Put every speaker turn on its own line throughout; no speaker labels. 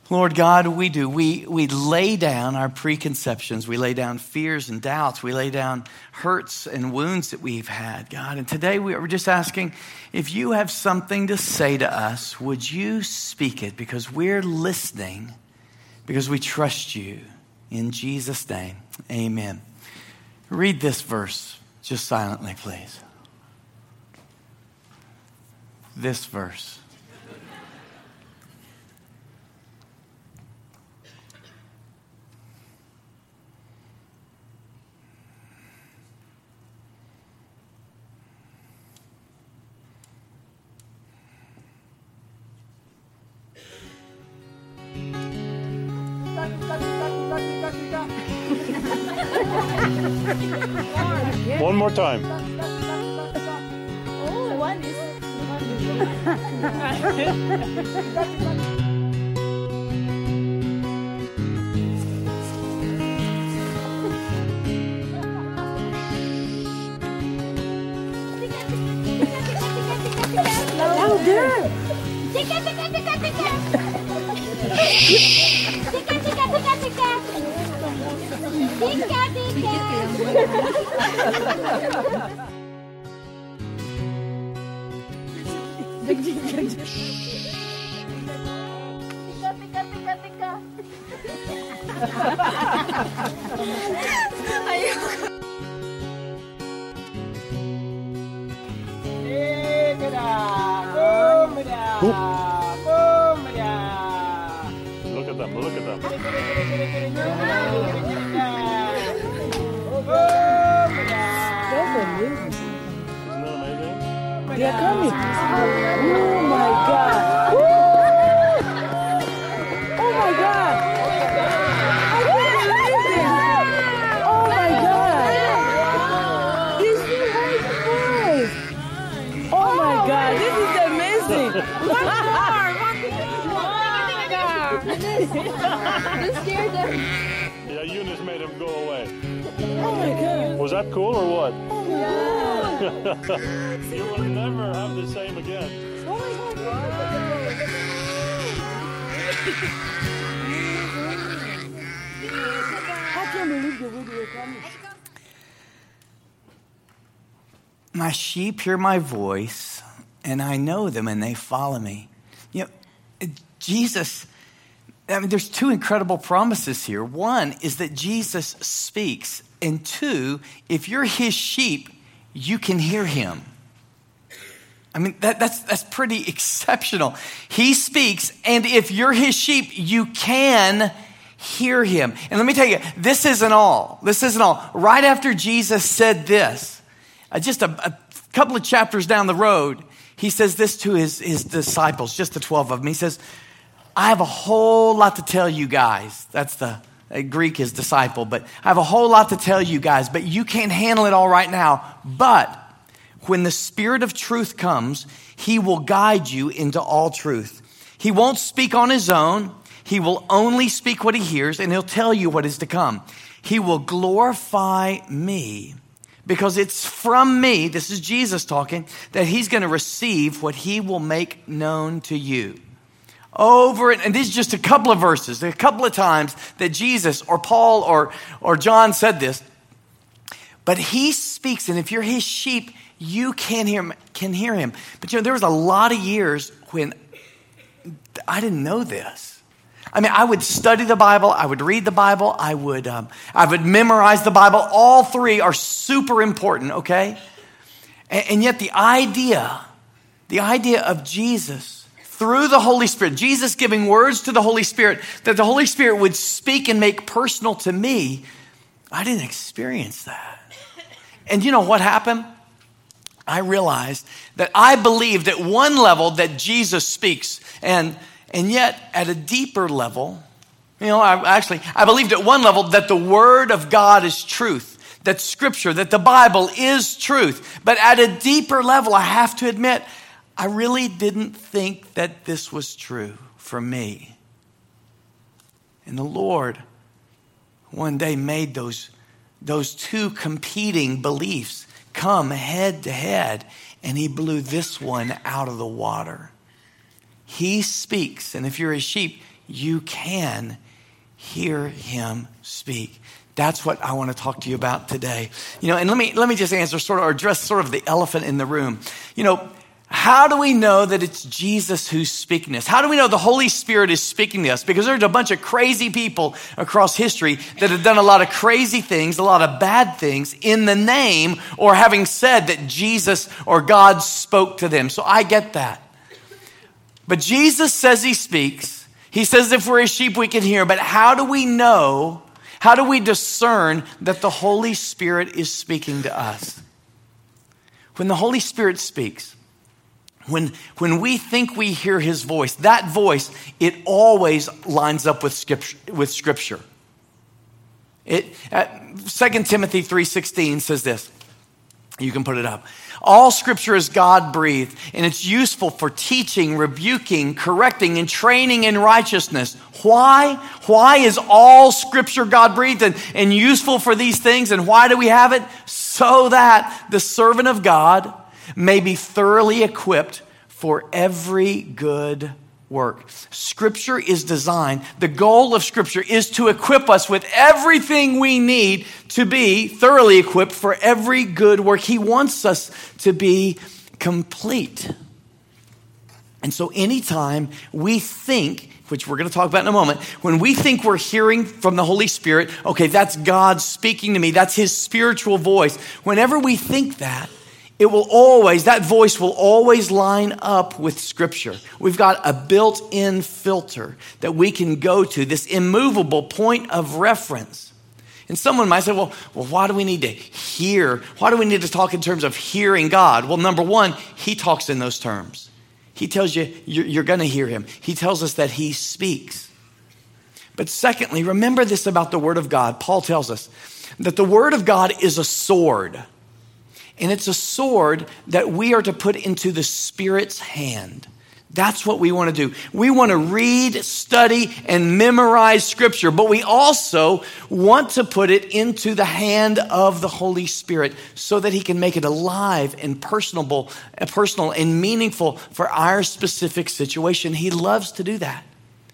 Lord God, we do. We lay down our preconceptions. We lay down fears and doubts. We lay down hurts and wounds that we've had, God. And today we're just asking, if you have something to say to us, would you speak it? Because we're listening, because we trust you. In Jesus' name, amen. Read this verse just silently, please. This verse.
One more time.
Oh, one is.
Louder.
Tika, tika, tika, tika. Tika, tika, tika, tika. Tika, tika. Tika, tika, tika, tika. Ayun.
Look at them, look at them.
That's amazing.
Isn't that amazing?
They are coming. Oh my God. Woo! Oh my God. I can't believe this. Oh my God. This is my voice. Oh my God. This is amazing.
This scared them.
Yeah, Eunice made him go away.
Oh my God.
Was that cool or what?
Yeah.
You will never have the same again.
Oh my God. I can't believe the way they were coming.
My sheep hear my voice, and I know them, and they follow me. You know, Jesus, I mean, there's two incredible promises here. One is that Jesus speaks, and two, if you're his sheep, you can hear him. I mean, that's pretty exceptional. He speaks, and if you're his sheep, you can hear him. And let me tell you, this isn't all. This isn't all. Right after Jesus said this, just a couple of chapters down the road, he says this to his disciples, just the 12 of them. He says, I have a whole lot to tell you guys. That's the Greek is disciple, but I have a whole lot to tell you guys, but you can't handle it all right now. But when the Spirit of truth comes, he will guide you into all truth. He won't speak on his own. He will only speak what he hears, and he'll tell you what is to come. He will glorify me, because it's from me, this is Jesus talking, that he's going to receive what he will make known to you. Over and this is just a couple of verses, a couple of times that Jesus or Paul or John said this. But he speaks, and if you're his sheep, you can hear him. But you know, there was a lot of years when I didn't know this. I mean, I would study the Bible, I would read the Bible, I would memorize the Bible. All three are super important, okay? And yet the idea of Jesus through the Holy Spirit, Jesus giving words to the Holy Spirit, that the Holy Spirit would speak and make personal to me, I didn't experience that. And you know what happened? I realized that I believed at one level that Jesus speaks, and yet at a deeper level, you know, I believed at one level that the Word of God is truth, that Scripture, that the Bible is truth. But at a deeper level, I have to admit, I really didn't think that this was true for me. And the Lord one day made those two competing beliefs come head to head, and he blew this one out of the water. He speaks, and if you're his sheep, you can hear him speak. That's what I want to talk to you about today. And let me just answer or address sort of the elephant in the room. How do we know that it's Jesus who's speaking to us? How do we know the Holy Spirit is speaking to us? Because there's a bunch of crazy people across history that have done a lot of crazy things, a lot of bad things in the name or having said that Jesus or God spoke to them. So I get that. But Jesus says he speaks. He says if we're his sheep, we can hear. But how do we know, how do we discern that the Holy Spirit is speaking to us? When the Holy Spirit speaks, when we think we hear his voice, that voice, it always lines up with Scripture. 2 Timothy 3:16 says this. You can put it up. All Scripture is God-breathed, and it's useful for teaching, rebuking, correcting, and training in righteousness. Why? Why is all Scripture God-breathed and useful for these things? And why do we have it? So that the servant of God may be thoroughly equipped for every good work. Scripture is designed, the goal of Scripture is to equip us with everything we need to be thoroughly equipped for every good work. He wants us to be complete. And so anytime we think, which we're going to talk about in a moment, when we think we're hearing from the Holy Spirit, okay, that's God speaking to me, that's his spiritual voice. Whenever we think that, that voice will always line up with Scripture. We've got a built-in filter that we can go to, this immovable point of reference. And someone might say, well, why do we need to hear? Why do we need to talk in terms of hearing God? Well, number one, he talks in those terms. He tells you, you're going to hear him. He tells us that he speaks. But secondly, remember this about the Word of God. Paul tells us that the Word of God is a sword. And it's a sword that we are to put into the Spirit's hand. That's what we want to do. We want to read, study, and memorize Scripture, but we also want to put it into the hand of the Holy Spirit so that he can make it alive and personal and meaningful for our specific situation. He loves to do that.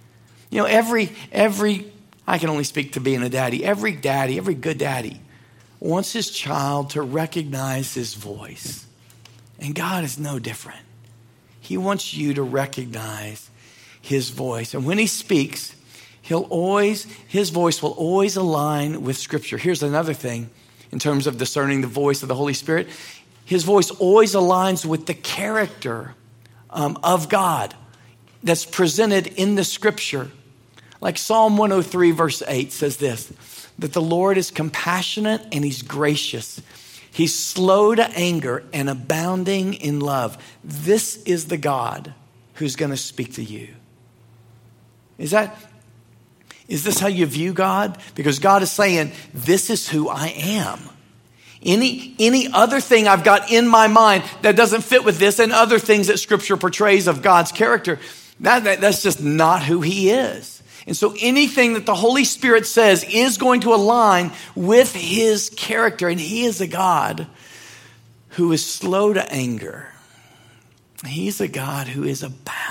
I can only speak to being a daddy. Every good daddy wants his child to recognize his voice. And God is no different. He wants you to recognize his voice. And when he speaks, his voice will always align with Scripture. Here's another thing in terms of discerning the voice of the Holy Spirit. His voice always aligns with the character of God that's presented in the Scripture. Like Psalm 103 verse 8 says this, that the Lord is compassionate and he's gracious. He's slow to anger and abounding in love. This is the God who's going to speak to you. Is this how you view God? Because God is saying, this is who I am. Any other thing I've got in my mind that doesn't fit with this and other things that Scripture portrays of God's character, that's just not who he is. And so anything that the Holy Spirit says is going to align with his character. And he is a God who is slow to anger. He's a God who is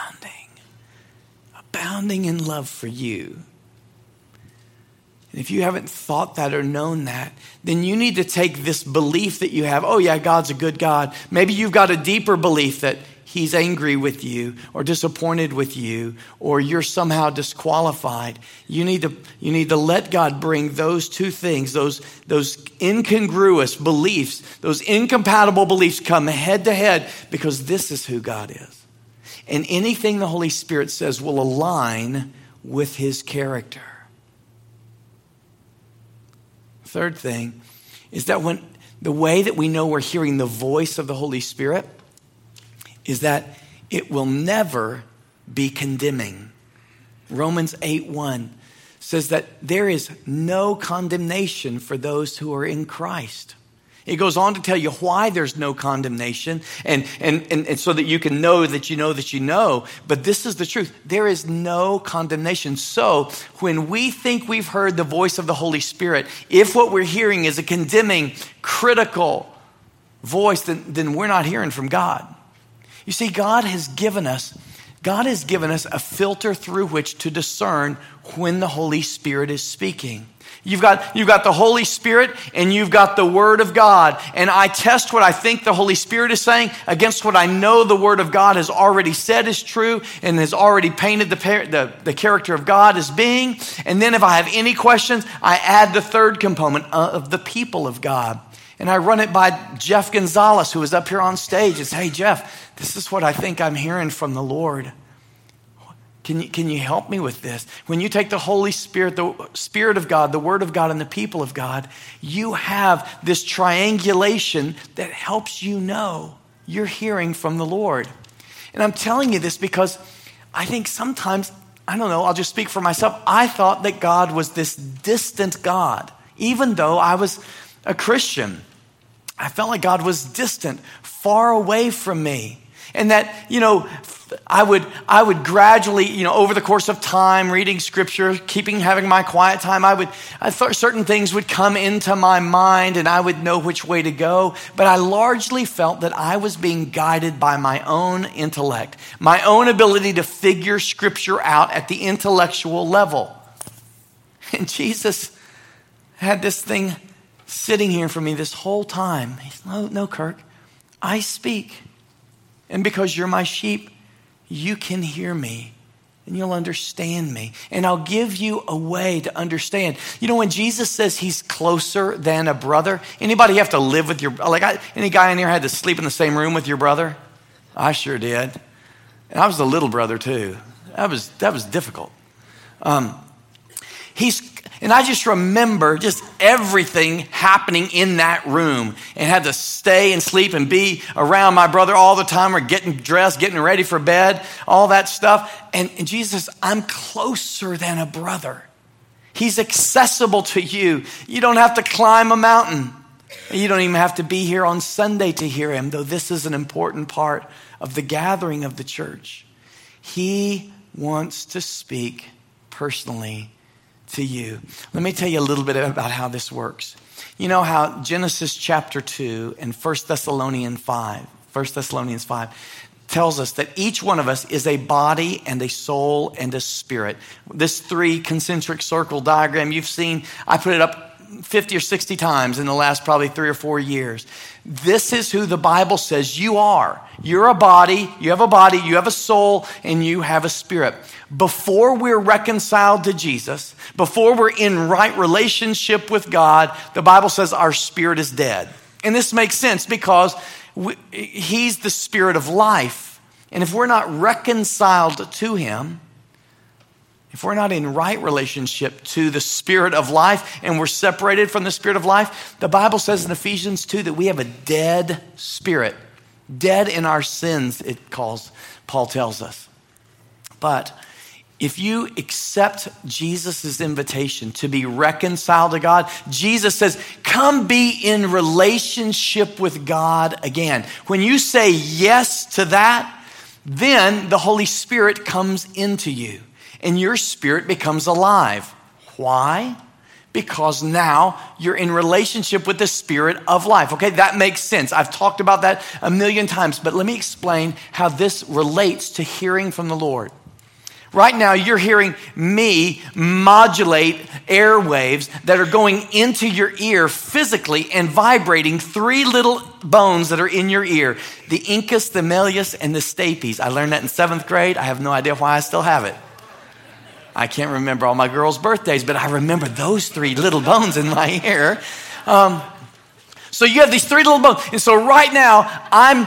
abounding in love for you. And if you haven't thought that or known that, then you need to take this belief that you have, oh yeah, God's a good God. Maybe you've got a deeper belief that he's angry with you or disappointed with you or you're somehow disqualified. You need to let God bring those two things, those incongruous beliefs, those incompatible beliefs come head to head because this is who God is. And anything the Holy Spirit says will align with his character. Third thing is that when the way that we know we're hearing the voice of the Holy Spirit is that it will never be condemning. Romans 8:1 says that there is no condemnation for those who are in Christ. It goes on to tell you why there's no condemnation and so that you can know that you know that you know. But this is the truth. There is no condemnation. So when we think we've heard the voice of the Holy Spirit, if what we're hearing is a condemning, critical voice, then we're not hearing from God. You see, God has given us God has given us a filter through which to discern when the Holy Spirit is speaking. You've got the Holy Spirit and you've got the Word of God. And I test what I think the Holy Spirit is saying against what I know the Word of God has already said is true and has already painted the character of God as being. And then if I have any questions, I add the third component of the people of God. And I run it by Jeff Gonzalez, who is up here on stage, and say, hey, Jeff, this is what I think I'm hearing from the Lord. Can you help me with this? When you take the Holy Spirit, the Spirit of God, the Word of God, and the people of God, you have this triangulation that helps you know you're hearing from the Lord. And I'm telling you this because I think sometimes, I don't know, I'll just speak for myself. I thought that God was this distant God. Even though I was a Christian, I felt like God was distant, far away from me. And that, I would gradually, over the course of time, reading scripture, having my quiet time, I thought certain things would come into my mind and I would know which way to go. But I largely felt that I was being guided by my own intellect, my own ability to figure scripture out at the intellectual level. And Jesus had this thing sitting here for me this whole time. He said, no, Kirk, I speak. And because you're my sheep, you can hear me and you'll understand me. And I'll give you a way to understand. When Jesus says he's closer than a brother, anybody have to live with any guy in here had to sleep in the same room with your brother? I sure did. And I was the little brother too. That was difficult. And I just remember just everything happening in that room and had to stay and sleep and be around my brother all the time. We're getting dressed, getting ready for bed, all that stuff. And Jesus, I'm closer than a brother. He's accessible to you. You don't have to climb a mountain. You don't even have to be here on Sunday to hear him, though this is an important part of the gathering of the church. He wants to speak personally to you. Let me tell you a little bit about how this works. You know how Genesis chapter 2 and 1 Thessalonians 5 tells us that each one of us is a body and a soul and a spirit. This 3 concentric circle diagram you've seen, I put it up 50 or 60 times in the last probably 3 or 4 years. This is who the Bible says you are. You're a body, you have a soul, and you have a spirit. Before we're reconciled to Jesus, before we're in right relationship with God, the Bible says our spirit is dead. And this makes sense because he's the spirit of life. And if we're not reconciled to him, if we're not in right relationship to the Spirit of life and we're separated from the Spirit of life, the Bible says in Ephesians 2 that we have a dead spirit. Dead in our sins, Paul tells us. But if you accept Jesus' invitation to be reconciled to God, Jesus says, come be in relationship with God again. When you say yes to that, then the Holy Spirit comes into you. And your spirit becomes alive. Why? Because now you're in relationship with the Spirit of life. Okay, that makes sense. I've talked about that a million times, but let me explain how this relates to hearing from the Lord. Right now, you're hearing me modulate airwaves that are going into your ear physically and vibrating 3 little bones that are in your ear. The incus, the malleus, and the stapes. I learned that in 7th grade. I have no idea why I still have it. I can't remember all my girls' birthdays, but I remember those 3 little bones in my ear. So you have these 3 little bones. And so right now, I'm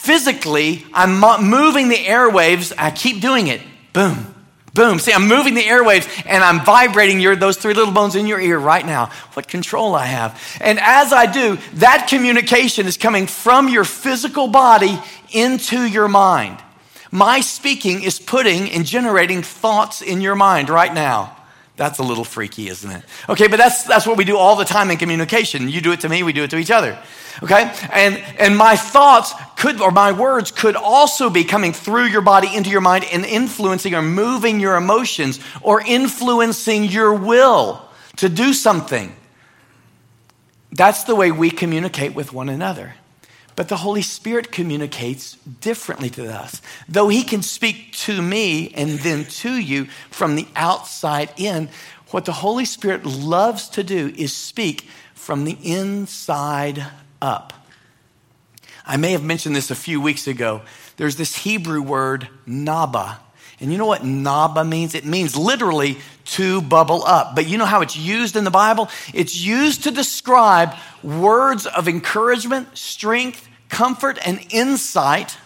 moving the airwaves. I keep doing it. Boom, boom. See, I'm moving the airwaves and I'm vibrating those 3 little bones in your ear right now. What control I have. And as I do, that communication is coming from your physical body into your mind. My speaking is putting and generating thoughts in your mind right now. That's a little freaky, isn't it? Okay, but that's what we do all the time in communication. You do it to me, we do it to each other. Okay? And my thoughts my words could also be coming through your body into your mind and influencing or moving your emotions or influencing your will to do something. That's the way we communicate with one another. But the Holy Spirit communicates differently to us. Though he can speak to me and then to you from the outside in, what the Holy Spirit loves to do is speak from the inside up. I may have mentioned this a few weeks ago. There's this Hebrew word, naba. And you know what naba means? It means literally to bubble up. But you know how it's used in the Bible? It's used to describe words of encouragement, strength, comfort, and insight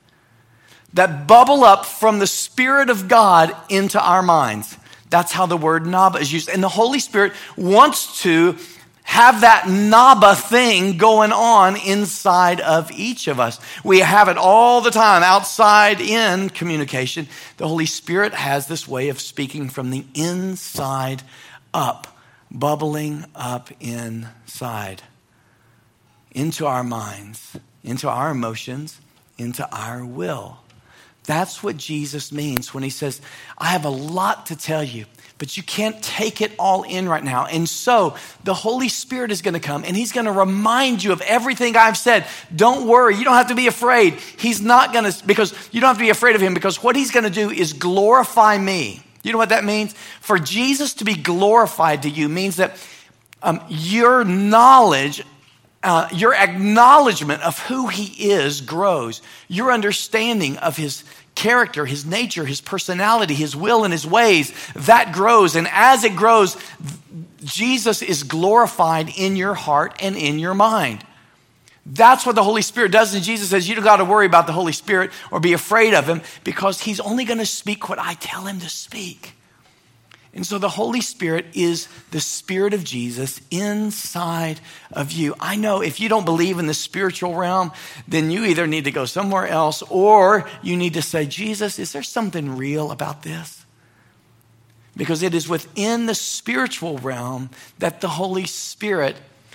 that bubble up from the Spirit of God into our minds. That's how the word naba is used. And the Holy Spirit wants to have that naba thing going on inside of each of us. We have it all the time, outside in communication. The Holy Spirit has this way of speaking from the inside up, bubbling up inside, into our minds, into our emotions, into our will. That's what Jesus means when he says, I have a lot to tell you, but you can't take it all in right now. And so the Holy Spirit is going to come and he's going to remind you of everything I've said. Don't worry. You don't have to be afraid. He's not going to, because you don't have to be afraid of him, because what he's going to do is glorify me. You know what that means? For Jesus to be glorified to you means that your knowledge, your acknowledgement of who he is grows. Your understanding of his character, his nature, his personality, his will and his ways, that grows. And as it grows, Jesus is glorified in your heart and in your mind. That's what the Holy Spirit does. And Jesus says, you don't got to worry about the Holy Spirit or be afraid of him, because he's only going to speak what I tell him to speak. And so the Holy Spirit is the Spirit of Jesus inside of you. I know if you don't believe in the spiritual realm, then you either need to go somewhere else, or you need to say, Jesus, is there something real about this? Because it is within the spiritual realm that the Holy Spirit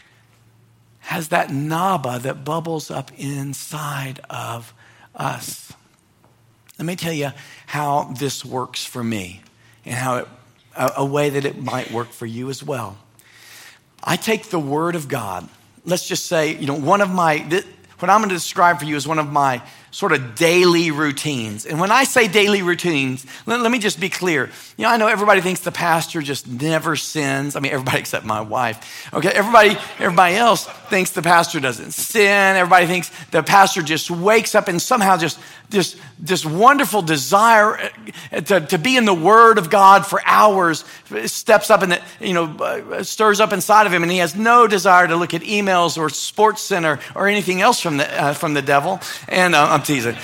has that naba that bubbles up inside of us. Let me tell you how this works for me and how it a way that it might work for you as well. I take the Word of God. Let's just say, what I'm going to describe for you is one of my sort of daily routines. And when I say daily routines, let me just be clear. I know everybody thinks the pastor just never sins. I mean, everybody except my wife. Okay, everybody else thinks the pastor doesn't sin. Everybody thinks the pastor just wakes up and somehow just this wonderful desire to be in the Word of God for hours steps up and stirs up inside of him, and he has no desire to look at emails or Sports Center or anything else from the devil. And I'm teasing.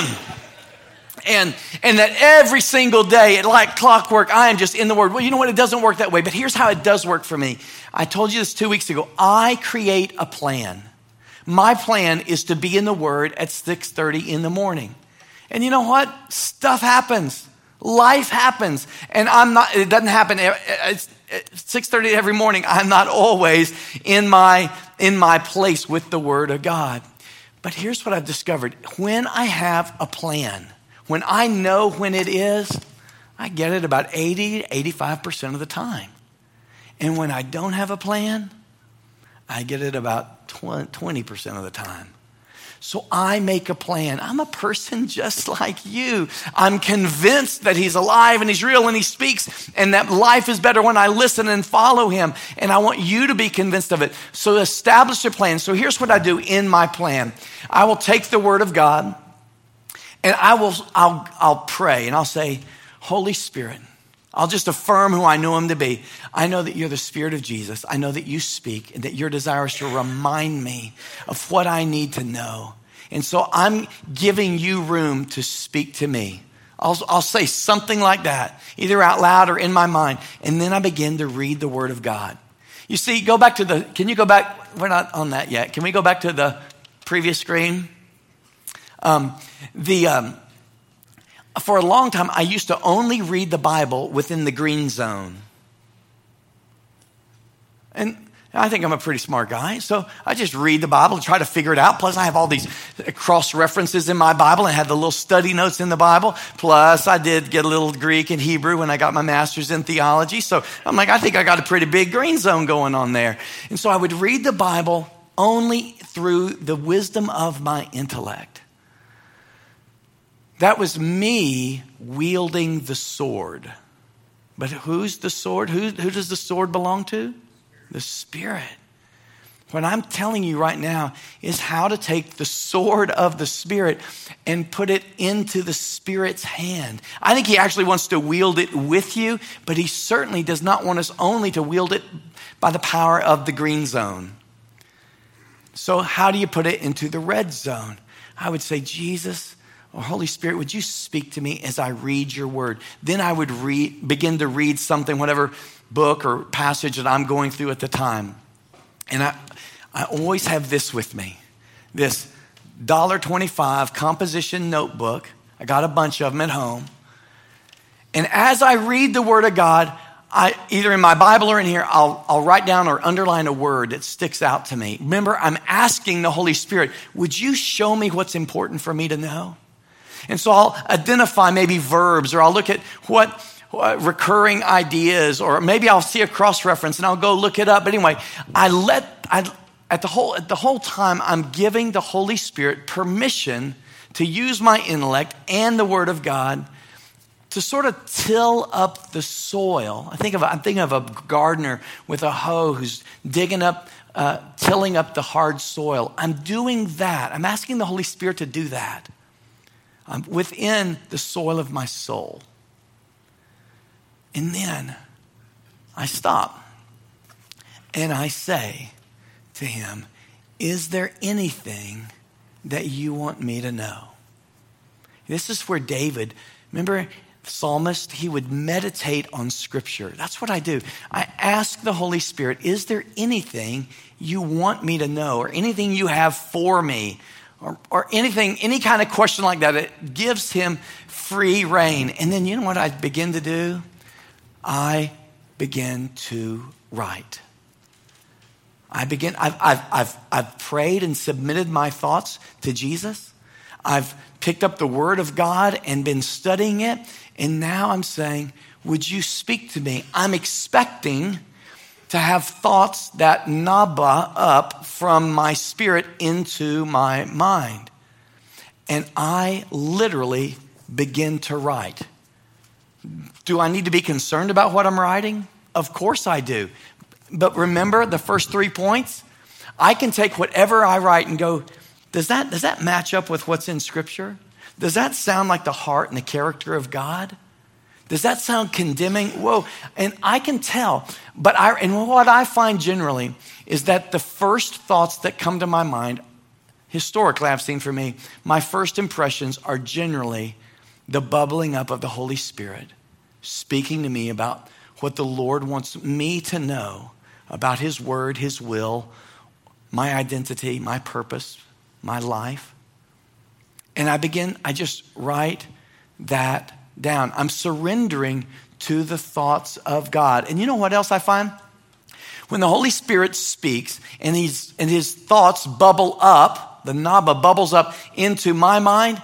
And that every single day, like clockwork, I am just in the Word. Well, you know what? It doesn't work that way. But here's how it does work for me. I told you this 2 weeks ago. I create a plan. My plan is to be in the Word at 6:30 in the morning. And you know what? Stuff happens. Life happens. And it doesn't happen at 6:30 every morning. I'm not always in my place with the Word of God. But here's what I've discovered. When I have a plan, when I know when it is, I get it about 80 to 85% of the time. And when I don't have a plan, I get it about 20% of the time. So I make a plan. I'm a person just like you. I'm convinced that he's alive and he's real and he speaks, and that life is better when I listen and follow him. And I want you to be convinced of it. So establish a plan. So here's what I do in my plan. I will take the Word of God and I'll pray and I'll say, Holy Spirit, I'll just affirm who I know him to be. I know that you're the Spirit of Jesus. I know that you speak and that your desire is to remind me of what I need to know. And so I'm giving you room to speak to me. I'll say something like that, either out loud or in my mind. And then I begin to read the Word of God. You see, can you go back? We're not on that yet. Can we go back to the previous screen? For a long time, I used to only read the Bible within the green zone. And I think I'm a pretty smart guy, so I just read the Bible and try to figure it out. Plus, I have all these cross references in my Bible and had the little study notes in the Bible. Plus, I did get a little Greek and Hebrew when I got my master's in theology. So I'm like, I think I got a pretty big green zone going on there. And so I would read the Bible only through the wisdom of my intellect. That was me wielding the sword. But who's the sword? Who does the sword belong to? The Spirit. What I'm telling you right now is how to take the sword of the Spirit and put it into the Spirit's hand. I think he actually wants to wield it with you, but he certainly does not want us only to wield it by the power of the green zone. So how do you put it into the red zone? I would say, Jesus or Holy Spirit, would you speak to me as I read your word? Then I would begin to read something, whatever book or passage that I'm going through at the time. And I always have this with me, this $1.25 composition notebook. I got a bunch of them at home. And as I read the word of God, either in my Bible or in here, I'll write down or underline a word that sticks out to me. Remember, I'm asking the Holy Spirit, would you show me what's important for me to know? And so I'll identify maybe verbs, or I'll look at what recurring ideas, or maybe I'll see a cross-reference and I'll go look it up. But anyway, at the whole time, I'm giving the Holy Spirit permission to use my intellect and the Word of God to sort of till up the soil. I'm thinking of a gardener with a hoe who's digging up, tilling up the hard soil. I'm doing that. I'm asking the Holy Spirit to do that. I'm within the soil of my soul. And then I stop and I say to him, is there anything that you want me to know? This is where David, remember the psalmist, he would meditate on scripture. That's what I do. I ask the Holy Spirit, is there anything you want me to know, or anything you have for me, or anything, any kind of question like that? It gives him free reign. And then you know what I begin to do? I begin to write. I've prayed and submitted my thoughts to Jesus. I've picked up the Word of God and been studying it. And now I'm saying, would you speak to me? I'm expecting to have thoughts that nabba up from my spirit into my mind. And I literally begin to write. Do I need to be concerned about what I'm writing? Of course I do. But remember the first 3 points? I can take whatever I write and go, does that match up with what's in Scripture? Does that sound like the heart and the character of God? Does that sound condemning? Whoa. And I can tell. And what I find generally is that the first thoughts that come to my mind, historically I've seen for me, my first impressions are generally the bubbling up of the Holy Spirit speaking to me about what the Lord wants me to know about his word, his will, my identity, my purpose, my life. And I just write that down. I'm surrendering to the thoughts of God. And you know what else I find? When the Holy Spirit speaks and his thoughts bubble up, the nabba bubbles up into my mind,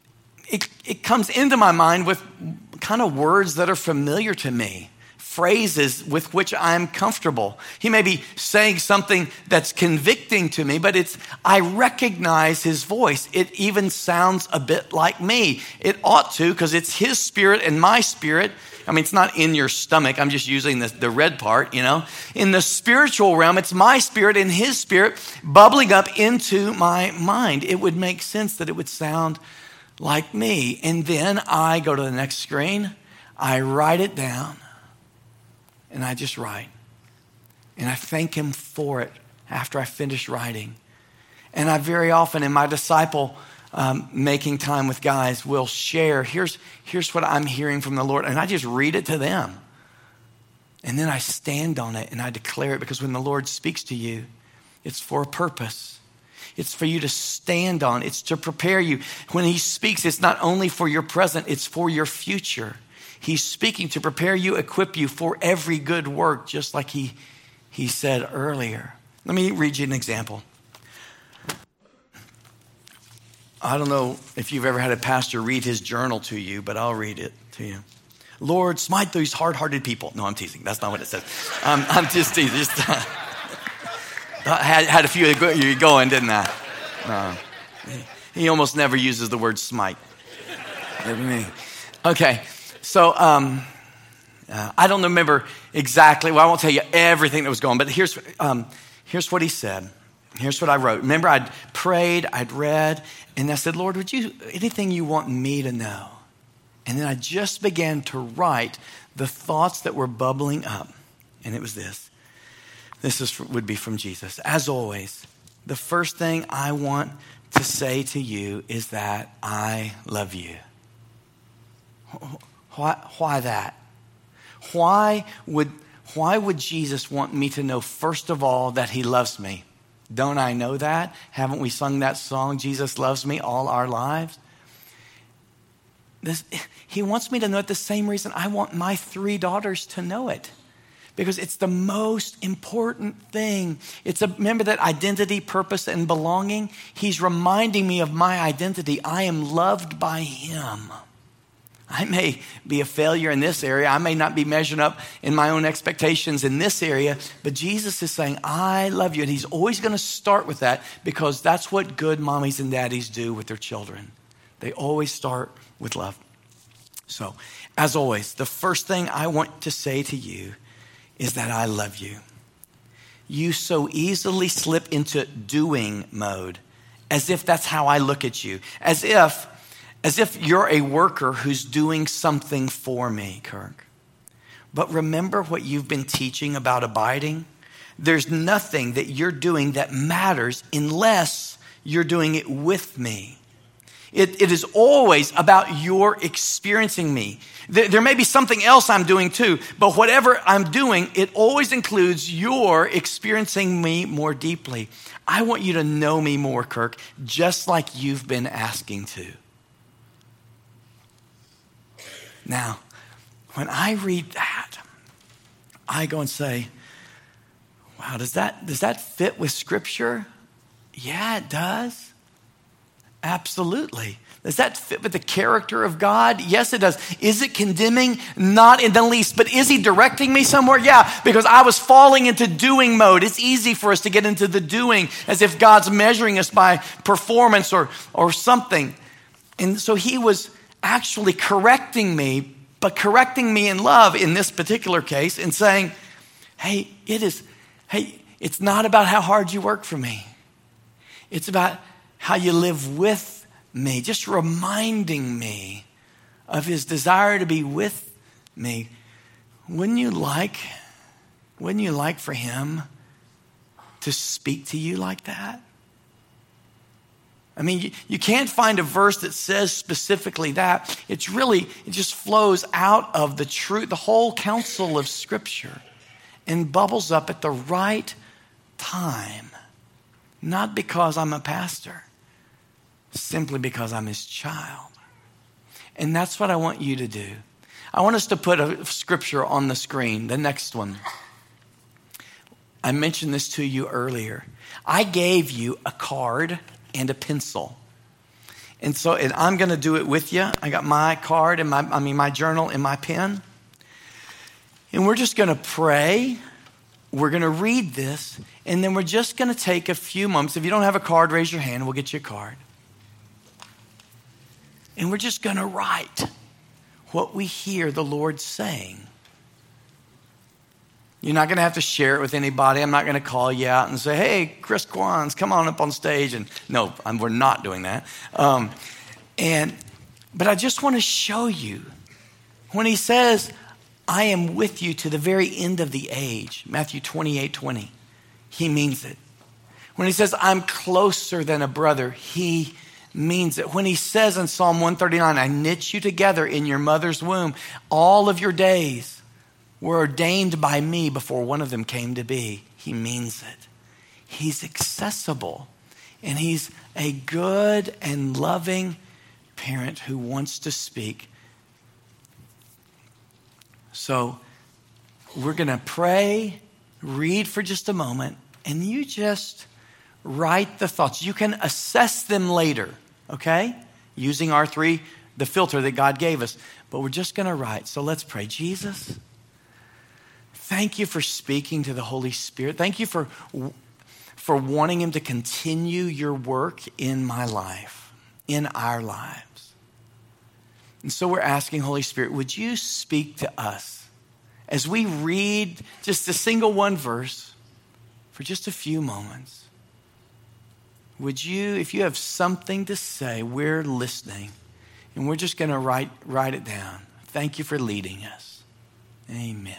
it comes into my mind with kind of words that are familiar to me, phrases with which I'm comfortable. He may be saying something that's convicting to me, but I recognize his voice. It even sounds a bit like me. It ought to, because it's his spirit and my spirit. I mean, it's not in your stomach. I'm just using the red part, In the spiritual realm, it's my spirit and his spirit bubbling up into my mind. It would make sense that it would sound like me. And then I go to the next screen. I write it down. And I just write. And I thank him for it after I finish writing. And I very often in my disciple making time with guys will share, here's what I'm hearing from the Lord. And I just read it to them. And then I stand on it and I declare it, because when the Lord speaks to you, it's for a purpose. It's for you to stand on. It's to prepare you. When he speaks, it's not only for your present, it's for your future. He's speaking to prepare you, equip you for every good work, just like he said earlier. Let me read you an example. I don't know if you've ever had a pastor read his journal to you, but I'll read it to you. Lord, smite these hard-hearted people. No, I'm teasing. That's not what it says. I'm just teasing. I had a few of you going, didn't I? He almost never uses the word smite. Okay, so I don't remember exactly. Well, I won't tell you everything that was going, but here's what he said. Here's what I wrote. Remember, I'd prayed, I'd read, and I said, Lord, anything you want me to know? And then I just began to write the thoughts that were bubbling up. And it was this. Would be from Jesus. As always, the first thing I want to say to you is that I love you. Why that? Why would Jesus want me to know, first of all, that he loves me? Don't I know that? Haven't we sung that song, Jesus Loves Me, all our lives? He wants me to know it the same reason I want my 3 daughters to know it. Because it's the most important thing. Remember that identity, purpose, and belonging? He's reminding me of my identity. I am loved by him. I may be a failure in this area. I may not be measuring up in my own expectations in this area. But Jesus is saying, I love you. And he's always going to start with that because that's what good mommies and daddies do with their children. They always start with love. So, as always, the first thing I want to say to you is that I love you. You so easily slip into doing mode, as if that's how I look at you. As if you're a worker who's doing something for me, Kirk. But remember what you've been teaching about abiding? There's nothing that you're doing that matters unless you're doing it with me. It is always about your experiencing me. There may be something else I'm doing too, but whatever I'm doing, it always includes your experiencing me more deeply. I want you to know me more, Kirk, just like you've been asking to. Now, when I read that, I go and say, wow, does that fit with Scripture? Yeah, it does. Absolutely. Does that fit with the character of God? Yes, it does. Is it condemning? Not in the least. But is he directing me somewhere? Yeah, because I was falling into doing mode. It's easy for us to get into the doing as if God's measuring us by performance or something. And so he was actually correcting me, but correcting me in love in this particular case and saying, hey, it's not about how hard you work for me. It's about how you live with me, just reminding me of his desire to be with me. Wouldn't you like for him to speak to you like that? I mean, you can't find a verse that says specifically that. It just flows out of the truth, the whole counsel of Scripture, and bubbles up at the right time. Not because I'm a pastor, simply because I'm his child. And that's what I want you to do. I want us to put a scripture on the screen, the next one. I mentioned this to you earlier. I gave you a card and a pencil. And I'm going to do it with you. I got my card and my journal and my pen. And we're just going to pray. We're going to read this. And then we're just going to take a few moments. If you don't have a card, raise your hand. We'll get you a card. And we're just going to write what we hear the Lord saying. You're not going to have to share it with anybody. I'm not going to call you out and say, hey, Chris Quans, come on up on stage. And no, we're not doing that. But I just want to show you when he says, I am with you to the very end of the age, Matthew 28:20, he means it. When he says, I'm closer than a brother, he means it. When he says in Psalm 139, I knit you together in your mother's womb, all of your days were ordained by me before one of them came to be. He means it. He's accessible, and he's a good and loving parent who wants to speak. So we're going to pray, read for just a moment, and you just write the thoughts. You can assess them later, okay? Using the filter that God gave us. But we're just going to write. So let's pray. Jesus, thank you for speaking to the Holy Spirit. Thank you for for wanting him to continue your work in my life, in our lives. And so we're asking, Holy Spirit, would you speak to us as we read just a single one verse for just a few moments? Would you, if you have something to say, we're listening, and we're just going to write it down. Thank you for leading us. Amen.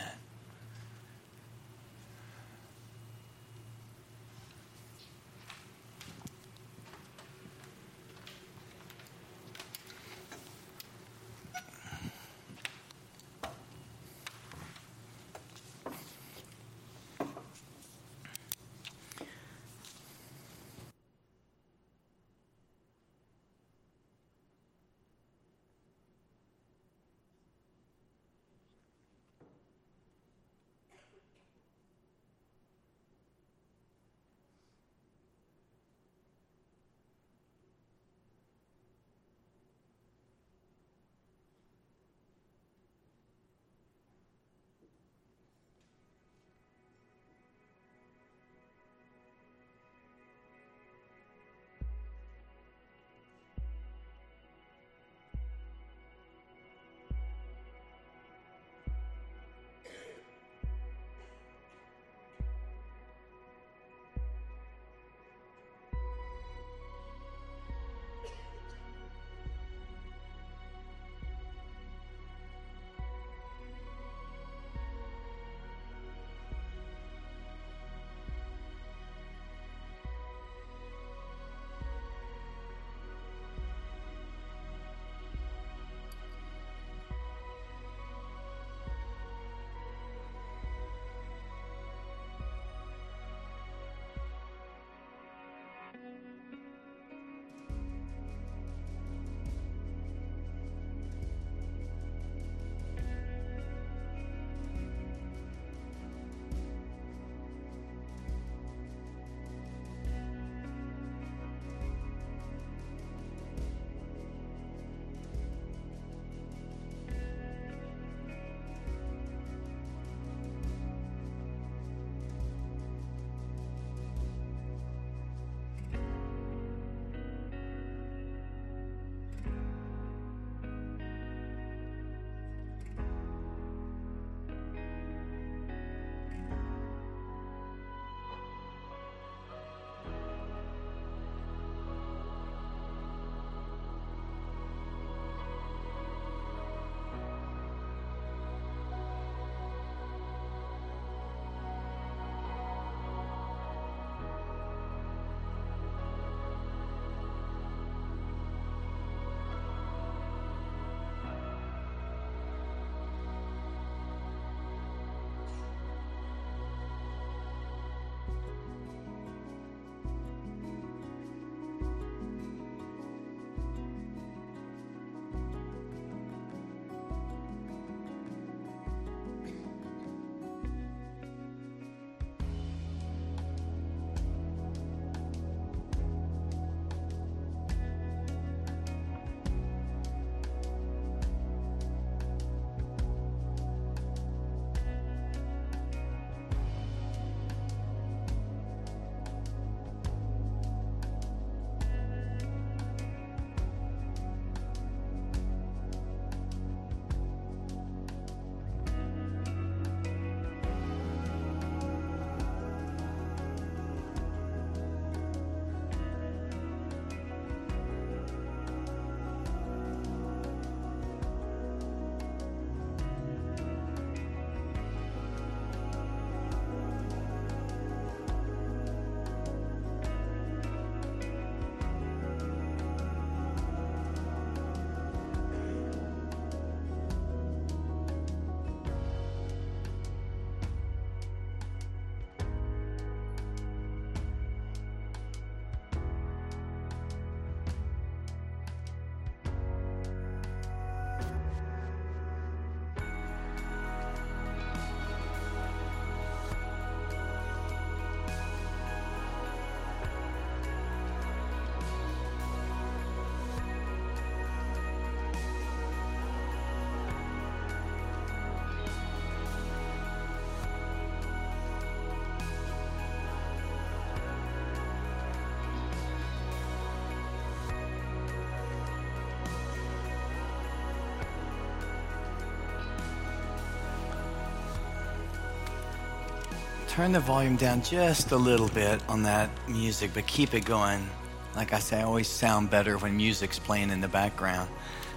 turn the volume down just a little bit on that music, but keep it going. Like I say, I always sound better when music's playing in the background.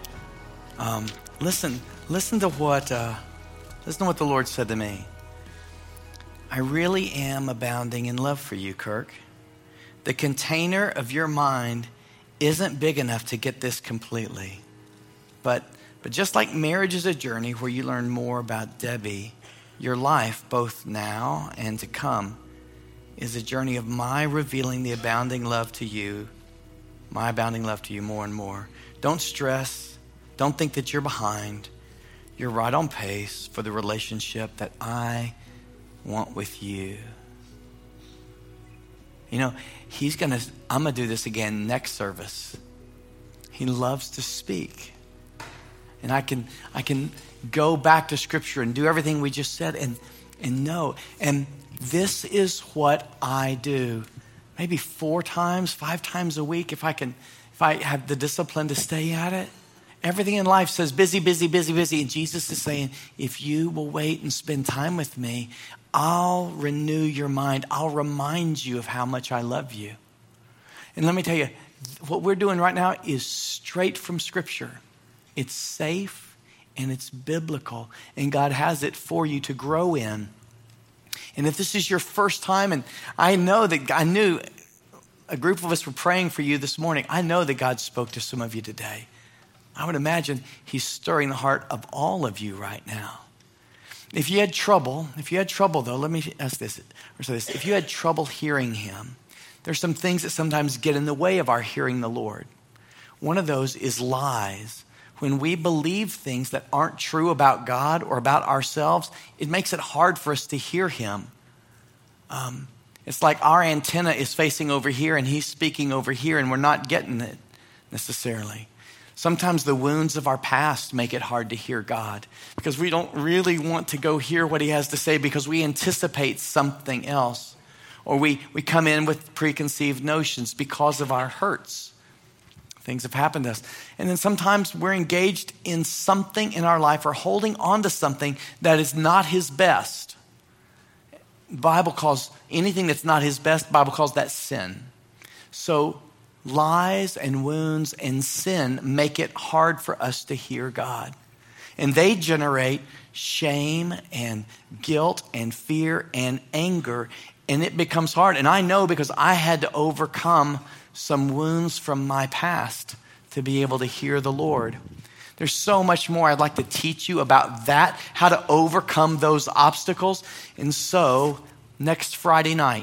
Listen to what the Lord said to me. I really am abounding in love for you, Kirk. The container of your mind isn't big enough to get this completely. But just like marriage is a journey where you learn more about Debbie, your life, both now and to come, is a journey of my revealing the abounding love to you, my abounding love to you more and more. Don't stress. Don't think that you're behind. You're right on pace for the relationship that I want with you. You know, I'm going to do this again next service. He loves to speak. And I can go back to Scripture and do everything we just said and know. And this is what I do. Maybe 4 times, 5 times a week if I have the discipline to stay at it. Everything in life says busy, busy, busy, busy. And Jesus is saying, if you will wait and spend time with me, I'll renew your mind. I'll remind you of how much I love you. And let me tell you, what we're doing right now is straight from Scripture. It's safe and it's biblical. And God has it for you to grow in. And if this is your first time, and I knew a group of us were praying for you this morning. I know that God spoke to some of you today. I would imagine he's stirring the heart of all of you right now. If you had trouble though, let me ask this, or say this. If you had trouble hearing him, there's some things that sometimes get in the way of our hearing the Lord. One of those is lies. When we believe things that aren't true about God or about ourselves, it makes it hard for us to hear him. It's like our antenna is facing over here and he's speaking over here and we're not getting it necessarily. Sometimes the wounds of our past make it hard to hear God because we don't really want to go hear what he has to say because we anticipate something else. Or we come in with preconceived notions because of our hurts. Things have happened to us. And then sometimes we're engaged in something in our life or holding on to something that is not his best. The Bible calls anything that's not his best, the Bible calls that sin. So lies and wounds and sin make it hard for us to hear God. And they generate shame and guilt and fear and anger. And it becomes hard. And I know because I had to overcome some wounds from my past to be able to hear the Lord. There's so much more I'd like to teach you about that, how to overcome those obstacles. And so next Friday night,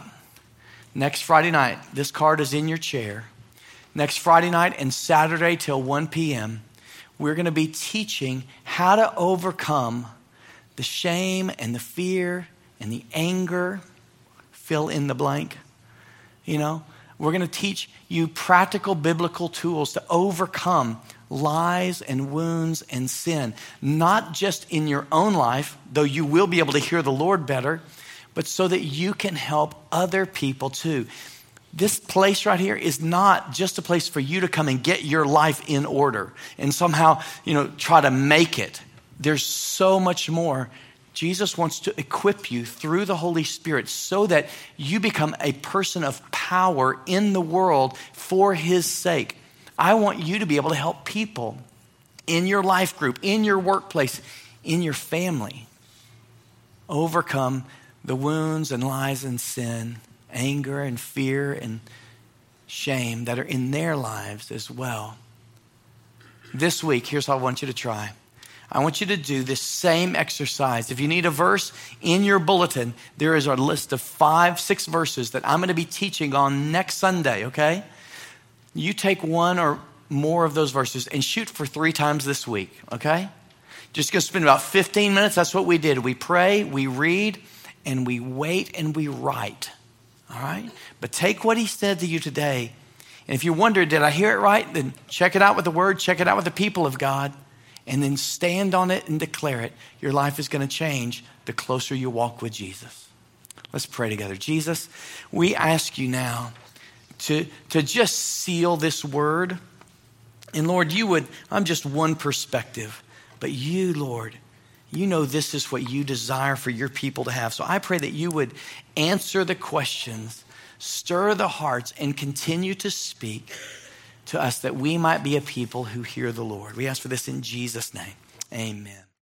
this card is in your chair. Next Friday night and Saturday till 1 p.m., we're going to be teaching how to overcome the shame and the fear and the anger. Fill in the blank. You know, we're going to teach you practical biblical tools to overcome lies and wounds and sin. Not just in your own life, though you will be able to hear the Lord better, but so that you can help other people too. This place right here is not just a place for you to come and get your life in order and somehow, try to make it. There's so much more. Jesus wants to equip you through the Holy Spirit so that you become a person of power in the world for his sake. I want you to be able to help people in your life group, in your workplace, in your family, overcome the wounds and lies and sin, anger and fear and shame that are in their lives as well. This week, here's what I want you to try. I want you to do this same exercise. If you need a verse in your bulletin, there is a list of 5-6 verses that I'm going to be teaching on next Sunday, okay? You take one or more of those verses and shoot for 3 times this week, okay? Just go spend about 15 minutes. That's what we did. We pray, we read, and we wait, and we write. All right? But take what he said to you today. And if you wonder, did I hear it right? Then check it out with the word. Check it out with the people of God. And then stand on it and declare it. Your life is going to change the closer you walk with Jesus. Let's pray together. Jesus, we ask you now to just seal this word. And Lord, I'm just one perspective. But you, Lord, You know this is what you desire for your people to have. So I pray that you would answer the questions, stir the hearts, and continue to speak to us that we might be a people who hear the Lord. We ask for this in Jesus' name. Amen.